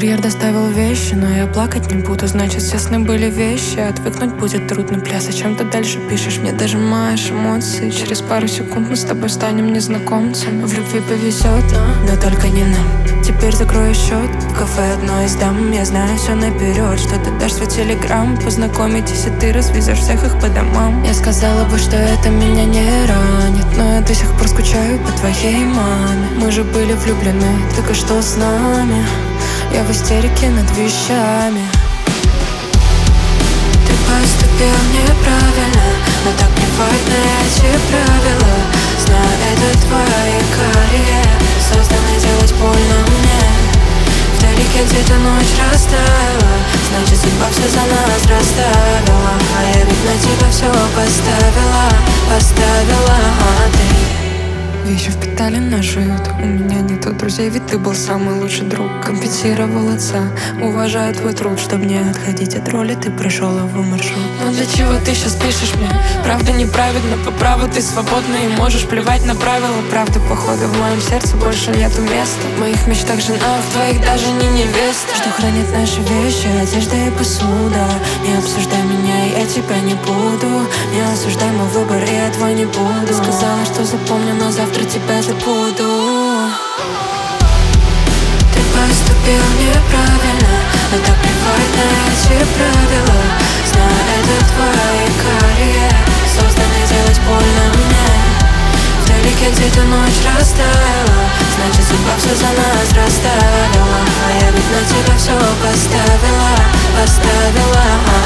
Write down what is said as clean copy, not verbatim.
Курьер доставил вещи, но я плакать не буду. Значит, все сны были вещи. Отвыкнуть будет трудно, бля, зачем ты дальше пишешь? Мне дожимаешь эмоции. Через пару секунд мы с тобой станем незнакомцами. В любви повезет, но только не нам. Теперь закрою счет в кафе одной из дам. Я знаю все наперед, что ты дашь свой телеграм. Познакомитесь, и ты развезешь всех их по домам. Я сказала бы, что это меня не ранит, но я до сих пор скучаю по твоей маме. Мы же были влюблены, так и что с нами? Я в истерике над вещами. Ты поступил неправильно, но так плевать на эти правила. Знаю, это твои карьеры, созданы делать больно мне. Вдалеке где-то ночь растаяла, значит, судьба все за нас расставила. А я ведь на тебя все поставила, а ты вещи впитали наш уют. У меня нету друзей, ведь ты был самый лучший друг. Компенсировал отца, уважаю твой труд. Чтоб не отходить от роли, ты прошел его маршрут. Но для чего ты сейчас пишешь мне? Правда неправильно, по праву ты свободна и можешь плевать на правила. Правда, походу, в моем сердце больше нету места. В моих мечтах жена, в твоих даже не невеста. Что хранит наши вещи, одежда и посуда. Не обсуждай меня, и я тебя не буду. Не осуждай мой выбор, и я твой не буду. Сказала, что запомню, но завтра тебя забуду. Ты поступил неправильно, но так плевать на эти правила. Знаю, это твои карьеры, созданы делать больно мне. Вдалеке где-то ночь растаяла, значит, судьба все за нас расставила. А я ведь на тебя все поставила, а